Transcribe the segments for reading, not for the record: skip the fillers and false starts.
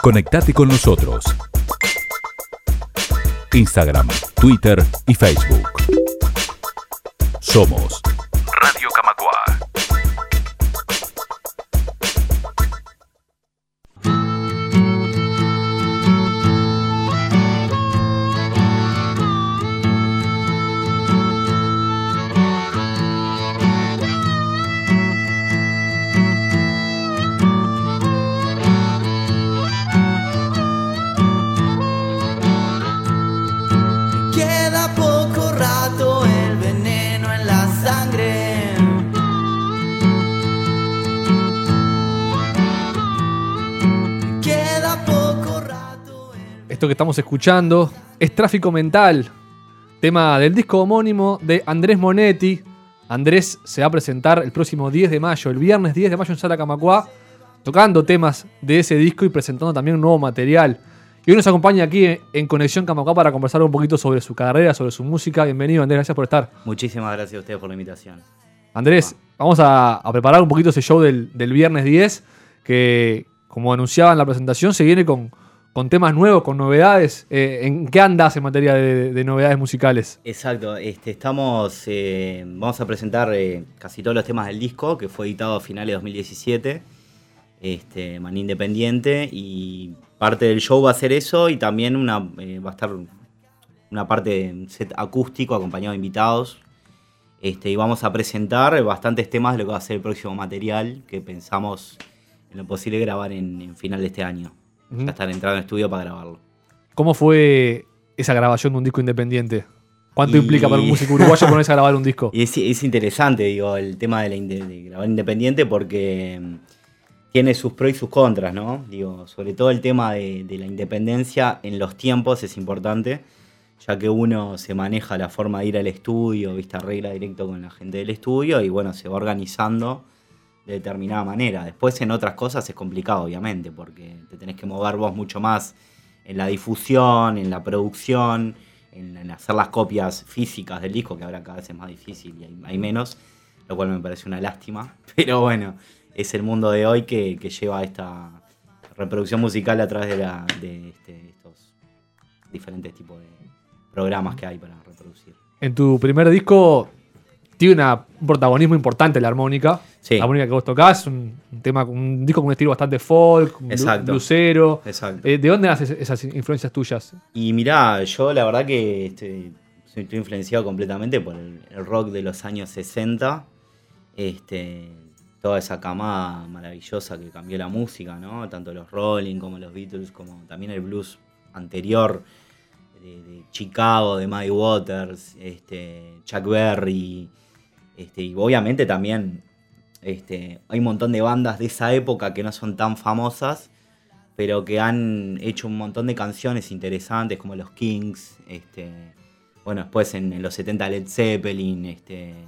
Conectate con nosotros. Instagram, Twitter y Facebook. Somos Radio Camacuá. Queda poco rato, el veneno en la sangre. Queda poco rato. Esto que estamos escuchando es Tráfico Mental, tema del disco homónimo de Andrés Monetti. Andrés se va a presentar el próximo 10 de mayo, el viernes 10 de mayo en Sala Camacuá, tocando temas de ese disco y presentando también un nuevo material. Y hoy nos acompaña aquí en Conexión Camacuá para conversar un poquito sobre su carrera, sobre su música. Bienvenido, Andrés, gracias por estar. Muchísimas gracias a ustedes por la invitación. Andrés, vamos a preparar un poquito ese show del viernes 10, que como anunciaba en la presentación, se viene con temas nuevos, con novedades. ¿En qué andas en materia de novedades musicales? Exacto, vamos a presentar casi todos los temas del disco, que fue editado a finales de 2017, manera independiente, y parte del show va a ser eso, y también va a estar una parte de un set acústico acompañado de invitados, y vamos a presentar bastantes temas de lo que va a ser el próximo material, que pensamos en lo posible grabar en final de este año. Ya estar entrando en estudio para grabarlo. ¿Cómo fue esa grabación de un disco independiente? ¿Cuánto implica para un músico uruguayo ponerse a grabar un disco? Y es interesante, digo, el tema de grabar independiente, porque tiene sus pros y sus contras, ¿no? Digo, sobre todo el tema de la independencia en los tiempos es importante, ya que uno se maneja la forma de ir al estudio, viste, arregla directo con la gente del estudio y bueno, se va organizando de determinada manera. Después en otras cosas es complicado, obviamente, porque te tenés que mover vos mucho más en la difusión, en la producción, en hacer las copias físicas del disco, que ahora cada vez es más difícil y hay menos, lo cual me parece una lástima. Pero bueno, es el mundo de hoy que lleva esta reproducción musical a través de estos diferentes tipos de programas que hay para reproducir. En tu primer disco tiene un protagonismo importante la armónica. Sí. La armónica que vos tocás, un disco con un estilo bastante folk, bluesero. Exacto. ¿De dónde nacen esas influencias tuyas? Y mirá, yo la verdad que estoy influenciado completamente por el rock de los años 60. Toda esa camada maravillosa que cambió la música, ¿no? Tanto los Rolling como los Beatles, como también el blues anterior de Chicago, de Muddy Waters, Chuck Berry, y obviamente también hay un montón de bandas de esa época que no son tan famosas, pero que han hecho un montón de canciones interesantes, como los Kings, bueno, después en los 70 Led Zeppelin,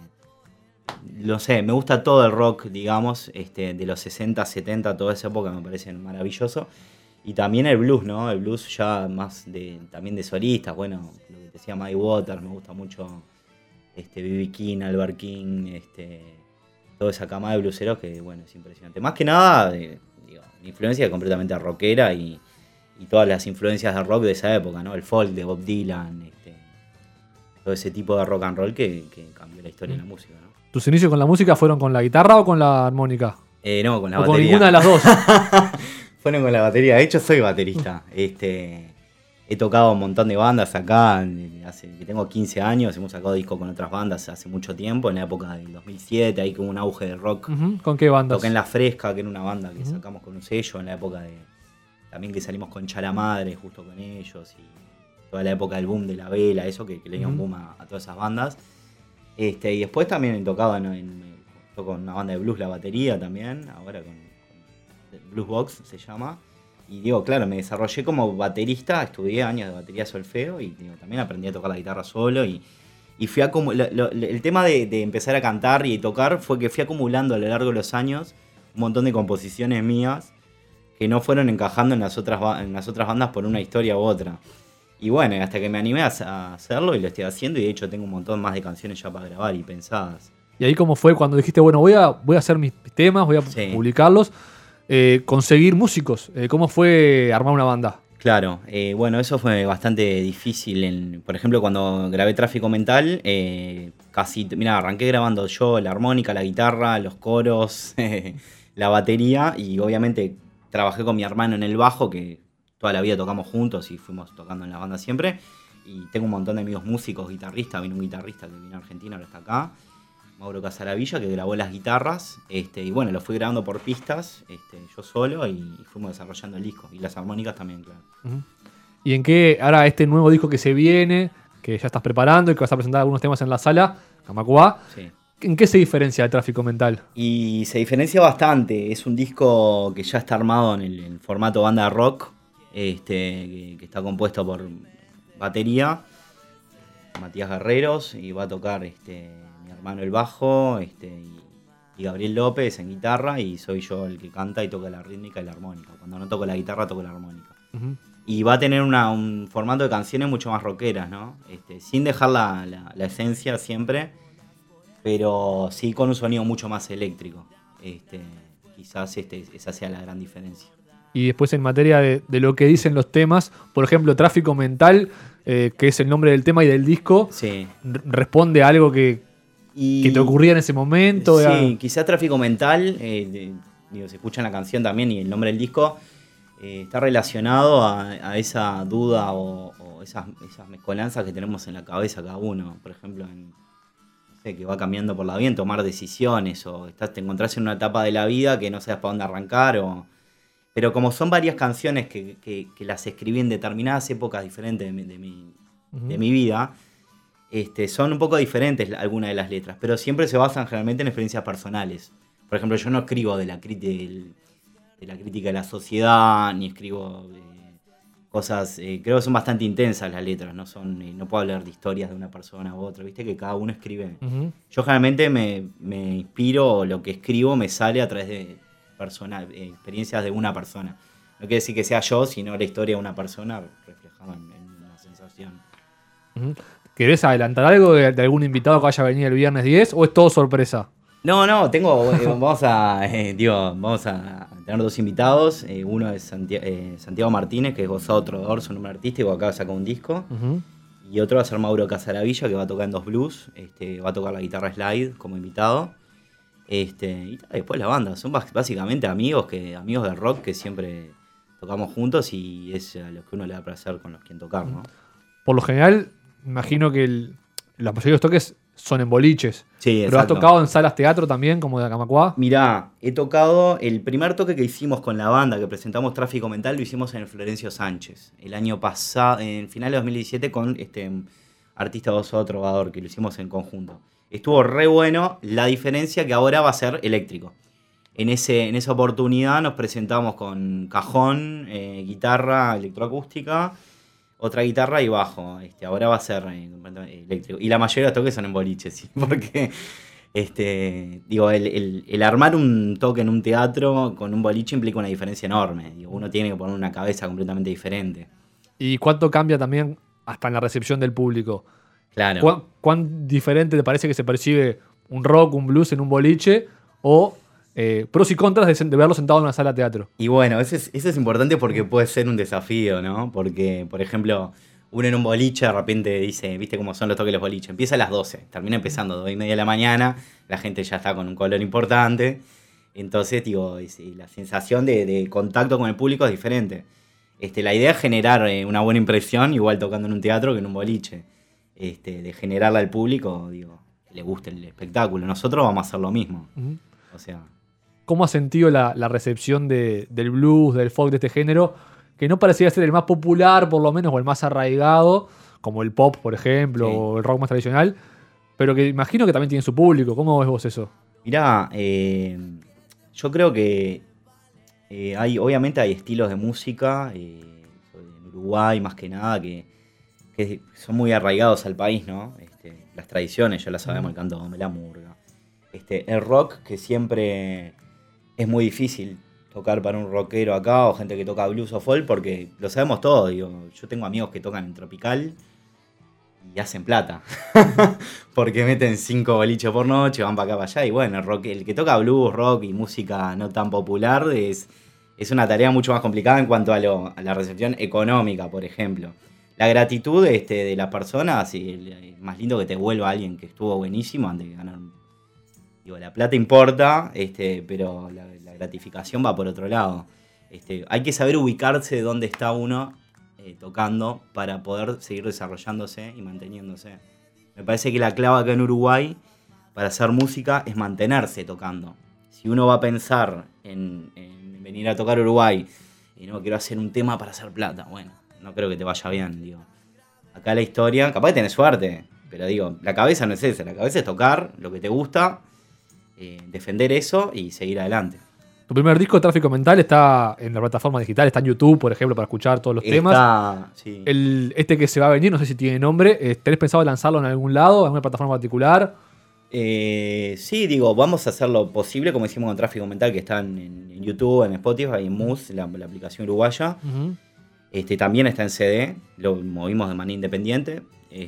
no sé, me gusta todo el rock, digamos, de los 60, 70, toda esa época me parece maravilloso. Y también el blues, ¿no? El blues ya más también de solistas, bueno, lo que te decía Muddy Waters, me gusta mucho B.B. King, Albert King, toda esa camada de blueseros que, bueno, es impresionante. Más que nada, mi influencia es completamente rockera y todas las influencias de rock de esa época, ¿no? El folk de Bob Dylan, todo ese tipo de rock and roll que cambió la historia de la música, ¿no? ¿Tus inicios con la música fueron con la guitarra o con la armónica? No, con la ¿O batería. con ninguna de las dos? Fueron con la batería. De hecho, soy baterista. He tocado un montón de bandas acá. Hace que tengo 15 años. Hemos sacado discos con otras bandas hace mucho tiempo. En la época del 2007, ahí que hubo un auge de rock. Uh-huh. ¿Con qué bandas? Toqué en La Fresca, que era una banda que sacamos con un sello. En la época también que salimos con Chala Madre, justo con ellos. Y toda la época del boom de La Vela, eso que le dio un boom a todas esas bandas. Y después también he tocado toco con una banda de blues, la batería también. Ahora con Blues Box se llama. Y digo, claro, me desarrollé como baterista, estudié años de batería solfeo y también aprendí a tocar la guitarra solo. Y fui el tema de empezar a cantar y tocar fue que fui acumulando a lo largo de los años un montón de composiciones mías que no fueron encajando en las otras bandas por una historia u otra. Y bueno, hasta que me animé a hacerlo y lo estoy haciendo, y de hecho tengo un montón más de canciones ya para grabar y pensadas. ¿Y ahí cómo fue cuando dijiste, bueno, voy a hacer mis temas, voy a publicarlos? conseguir músicos. ¿Cómo fue armar una banda? Claro, bueno, eso fue bastante difícil. Por ejemplo, cuando grabé Tráfico Mental, mira, arranqué grabando yo la armónica, la guitarra, los coros, la batería, y obviamente trabajé con mi hermano en el bajo, que toda la vida tocamos juntos y fuimos tocando en la banda siempre. Y tengo un montón de amigos músicos, guitarristas. Vino un guitarrista que vino a Argentina, ahora está acá, Mauro Casaravilla, que grabó las guitarras. Y bueno, lo fui grabando por pistas, yo solo, y fuimos desarrollando el disco. Y las armónicas también, claro. Uh-huh. ¿Y en qué, ahora este nuevo disco que se viene, que ya estás preparando y que vas a presentar algunos temas en la sala, Camacuá, Sí. ¿en qué se diferencia de Tráfico Mental? Y se diferencia bastante. Es un disco que ya está armado en el formato banda rock, que está compuesto por batería, Matías Guerreros, y va a tocar mi hermano el bajo, y Gabriel López en guitarra, y soy yo el que canta y toca la rítmica y la armónica. Cuando no toco la guitarra, toco la armónica. Uh-huh. Y va a tener un formato de canciones mucho más rockeras, ¿no? Sin dejar la esencia siempre, pero sí con un sonido mucho más eléctrico. Quizás esa sea la gran diferencia. Y después en materia de lo que dicen los temas, por ejemplo, Tráfico Mental, que es el nombre del tema y del disco, Sí. responde a algo que te ocurría en ese momento. Sí, quizás Tráfico Mental, se escucha en la canción también y el nombre del disco, está relacionado a esa duda o esas mezcolanzas que tenemos en la cabeza cada uno. Por ejemplo, que va cambiando por la vida, en tomar decisiones, o te encontrás en una etapa de la vida que no sabes para dónde arrancar, pero como son varias canciones que las escribí en determinadas épocas diferentes de mi vida, son un poco diferentes algunas de las letras, pero siempre se basan generalmente en experiencias personales. Por ejemplo, yo no escribo de la crítica de la sociedad, ni escribo cosas, creo que son bastante intensas las letras, no puedo hablar de historias de una persona u otra, viste que cada uno escribe. Uh-huh. Yo generalmente me inspiro, o lo que escribo me sale a través de experiencias de una persona. No quiere decir que sea yo, sino la historia de una persona reflejada en una sensación. Uh-huh. ¿Querés adelantar algo de algún invitado que vaya a venir el viernes 10 o es todo sorpresa? No, vamos a tener dos invitados. Uno es Santiago Martínez, que es Gozado Trovador, su nombre artístico, acaba de sacar un disco. Uh-huh. Y otro va a ser Mauro Casaravilla, que va a tocar en dos blues, va a tocar la guitarra slide como invitado. Y después la banda, son básicamente amigos del rock que siempre tocamos juntos, y es a los que uno le da placer con los quien tocar, ¿no? Por lo general, imagino que la mayoría de los toques son en boliches. Sí, pero exacto. has tocado en salas teatro también, como de Camacuá. Mirá, he tocado, el primer toque que hicimos con la banda, que presentamos Tráfico Mental, lo hicimos en el Florencio Sánchez, el año pasado, en final de 2017, con artista Gozado Trovador, que lo hicimos en conjunto. Estuvo re bueno, la diferencia que ahora va a ser eléctrico. En esa oportunidad nos presentamos con cajón, guitarra electroacústica, otra guitarra y bajo. Ahora va a ser eléctrico. Y la mayoría de los toques son en boliches, ¿sí? Porque el armar un toque en un teatro con un boliche implica una diferencia enorme. Uno tiene que poner una cabeza completamente diferente. ¿Y cuánto cambia también hasta en la recepción del público? Claro. ¿Cuán diferente te parece que se percibe un rock, un blues en un boliche? O pros y contras de verlo sentado en una sala de teatro. Y bueno, eso es importante porque puede ser un desafío, ¿no? Porque, por ejemplo, uno en un boliche de repente dice, viste cómo son los toques de los boliches, empieza a las 12, termina empezando a 2:30 de la mañana, la gente ya está con un color importante. Entonces, la sensación de contacto con el público es diferente. La idea es generar una buena impresión, igual tocando en un teatro que en un boliche. De generarla al público, que le guste el espectáculo. Nosotros vamos a hacer lo mismo. Uh-huh. O sea, ¿cómo has sentido la recepción del blues, del folk, de este género? Que no parecía ser el más popular, por lo menos, o el más arraigado, como el pop, por ejemplo, sí, o el rock más tradicional, pero que imagino que también tiene su público. ¿Cómo ves vos eso? Mirá, yo creo que obviamente hay estilos de música en Uruguay más que nada que son muy arraigados al país, ¿no? Las tradiciones, ya las sabemos, el candombe, la murga. El rock, que siempre es muy difícil tocar para un rockero acá, o gente que toca blues o folk, porque lo sabemos todos. Yo tengo amigos que tocan en Tropical y hacen plata. Porque meten 5 boliches por noche, van para acá, para allá. Y bueno, el que toca blues, rock y música no tan popular es una tarea mucho más complicada en cuanto a la recepción económica, por ejemplo. La gratitud de las personas, y es más lindo que te vuelva alguien que estuvo buenísimo antes de ganar. Digo, la plata importa, pero la gratificación va por otro lado. Hay que saber ubicarse de dónde está uno tocando para poder seguir desarrollándose y manteniéndose. Me parece que la clave acá en Uruguay para hacer música es mantenerse tocando. Si uno va a pensar en venir a tocar Uruguay y no quiero hacer un tema para hacer plata, bueno, no creo que te vaya bien, digo. Acá la historia, capaz que tenés suerte, pero digo, la cabeza no es esa, la cabeza es tocar lo que te gusta, defender eso y seguir adelante. Tu primer disco, Tráfico Mental, está en la plataforma digital, está en YouTube, por ejemplo, para escuchar todos los temas. Sí. Este que se va a venir, no sé si tiene nombre, ¿tenés pensado lanzarlo en algún lado, en alguna plataforma particular? Sí, digo, vamos a hacer lo posible, como hicimos con Tráfico Mental, que está en YouTube, en Spotify, en Muse, la aplicación uruguaya. Uh-huh. También está en CD, lo movimos de manera independiente.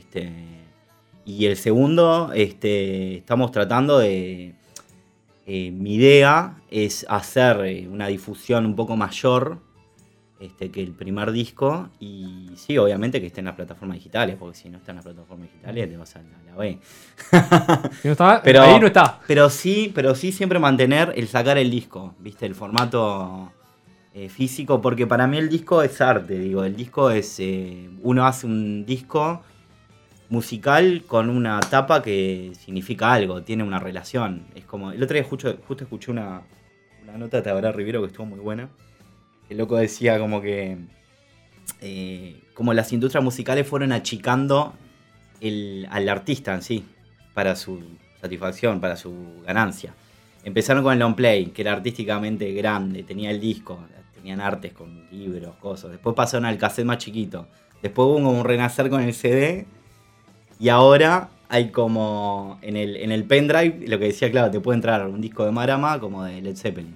Y el segundo, estamos tratando de... mi idea es hacer una difusión un poco mayor que el primer disco, y sí, obviamente que esté en las plataformas digitales, porque si no está en las plataformas digitales te vas a la B. Si no está, pero, ahí no está. Pero sí siempre mantener el sacar el disco, ¿viste? El formato físico, porque para mí el disco es arte, digo, el disco es... uno hace un disco musical con una tapa que significa algo, tiene una relación. Es como... El otro día justo escuché una nota de Tabaré Rivero que estuvo muy buena. El loco decía como que... como las industrias musicales fueron achicando al artista en sí, para su satisfacción, para su ganancia. Empezaron con el long play, que era artísticamente grande, tenía el disco, tenían artes con libros, cosas. Después pasaron al cassette más chiquito. Después hubo como un renacer con el CD. Y ahora hay como en el pendrive, lo que decía, claro, te puede entrar un disco de Marama como de Led Zeppelin.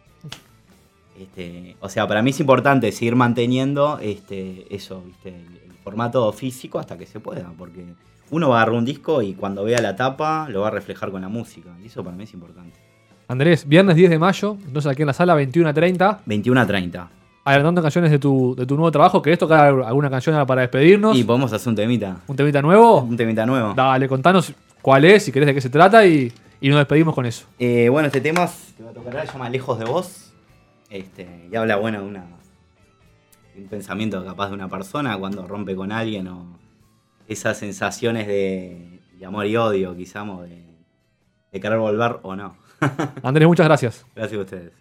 O sea, para mí es importante seguir manteniendo eso, ¿viste? El formato físico hasta que se pueda, porque uno va a agarrar un disco y cuando vea la tapa lo va a reflejar con la música, y eso para mí es importante. Andrés, viernes 10 de mayo, entonces aquí en la sala 21:30. 21:30. Adelantando canciones de tu nuevo trabajo. ¿Querés tocar alguna canción para despedirnos? Y podemos hacer un temita. ¿Un temita nuevo? Un temita nuevo. Dale, contanos cuál es, si querés, de qué se trata y nos despedimos con eso. Bueno, este tema que va a tocar ahora se llama Lejos de Vos. Y habla, bueno, de un pensamiento capaz de una persona cuando rompe con alguien, o esas sensaciones de amor y odio, quizás, de querer volver o no. Andrés, muchas gracias. Gracias a ustedes.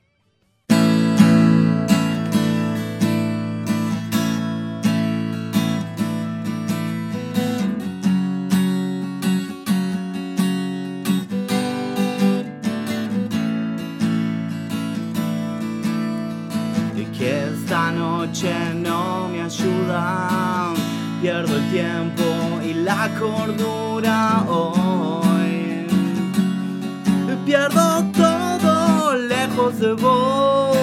Esta noche no me ayuda, pierdo el tiempo y la cordura hoy. Pierdo todo lejos de vos,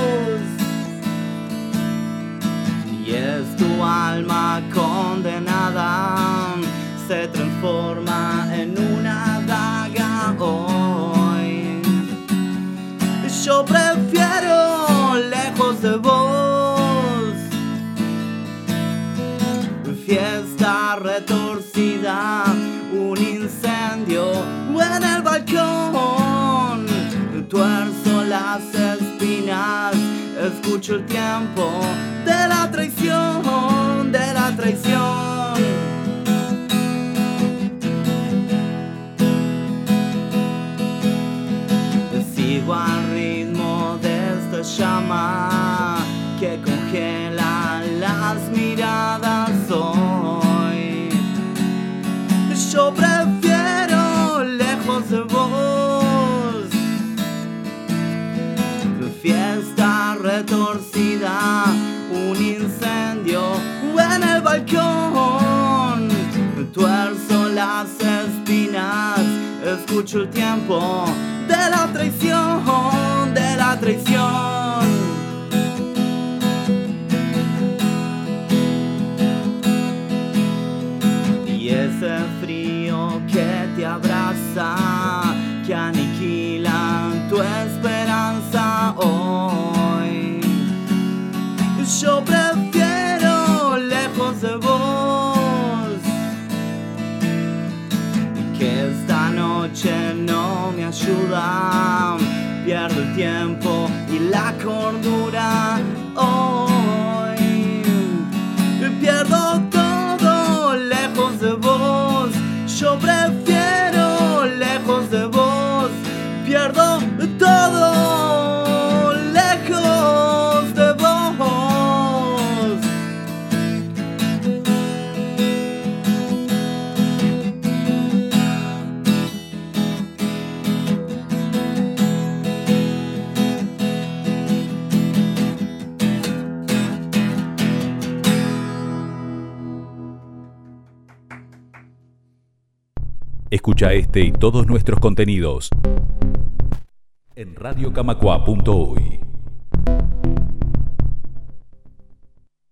y es tu alma condenada, se transforma en una daga hoy. Yo prefiero lejos de vos, fiesta retorcida, un incendio en el balcón, tuerzo las espinas, escucho el tiempo de la traición, de la traición. Sigo al ritmo de esta llama que congela las miradas hoy. Yo prefiero lejos de vos, fiesta retorcida, un incendio en el balcón, tuerzo las espinas, escucho el tiempo de la traición, de la traición. Y ese frío que te abraza, que aniquila tu esperanza hoy. yo prefiero lejos de vos. Que esta noche no me ayuda, pierdo el tiempo y la cordura. Hoy pierdo todo lejos de vos. Yo prefiero lejos de vos. Pierdo todo lejos de vos. Escucha este y todos nuestros contenidos en radiocamacua.uy.